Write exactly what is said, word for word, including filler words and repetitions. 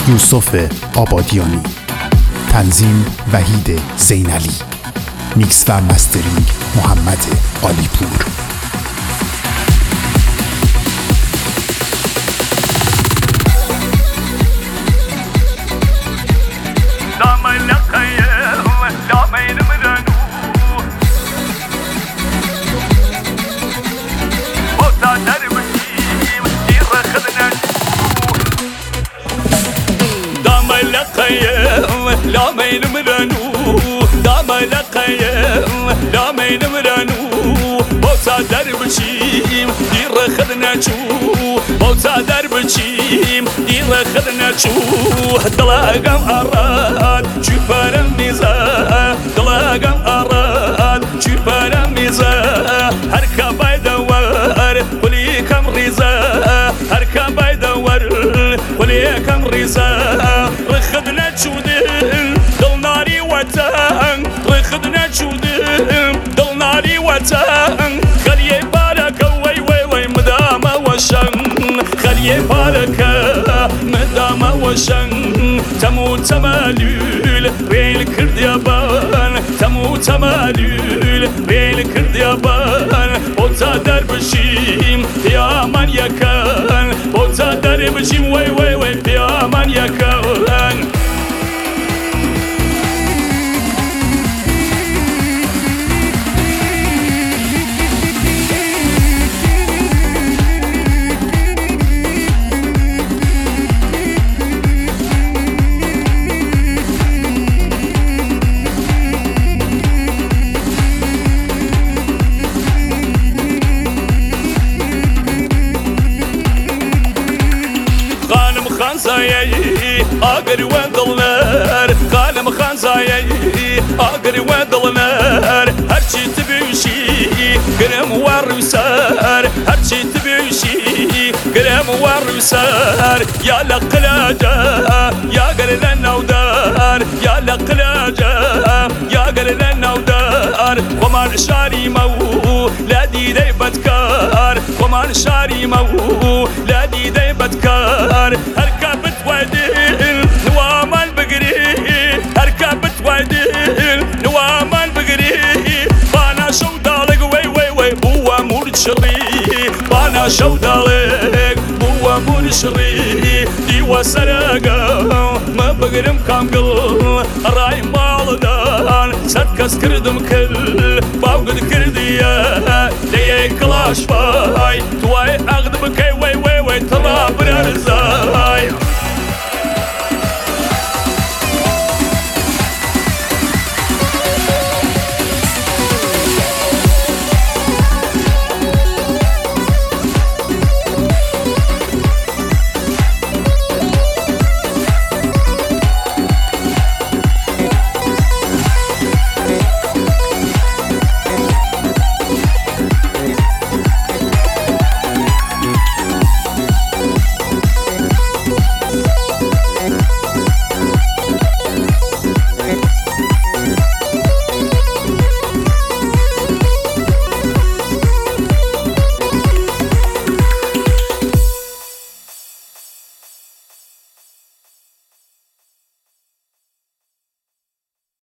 یوسف آبادیانی، تنظیم وحید زینعلی، میکس و مسترینگ محمد عالیپور. لا مين مرانو دام لقيم لا مين مرانو بوتا دربشيم دير خدنا شو بوتا دربشيم دير خدنا شو دلاقم أراد شوفر ميزا دلاقم أراد شوفر ميزا هركا بايدور ولي كم ريزا هركا بايدور ولي كم ريزا رخدنا شو دل ناري وطن رخدنا شو دل ناري وطن خليه بارك وي وي وي مدام وشن خليه بارك مدام وشن تمو تمالول ريل كرد يابان تمو تمالول ريل كرد يابان بوتا دربشيم يا من يكن بوتا دربشيم وي وي وي يا من يكن خانزايي اقري ودلنار قالم خانزايي اقري ودلنار هرشي تبيشي قرم والرسار هرشي تبيشي قرم والرسار يا لقلاجة يا قرن النودار يا لقلاجة يا قرن النودار ومان شاري مو لا دي دي بدكار ومان شاري مو لا دي دي بدكار هركبت وادل نوام البقري هركبت وادل نوام البقري بانا شو دالك وي وي وي بوا مورد شري بانا شو دالك بوا مورد شري دي وسرقة ما بقرم كامقل راي مالدان سركس كردم كل باوقد كردية ليه كلاش باي تواي اغدب كي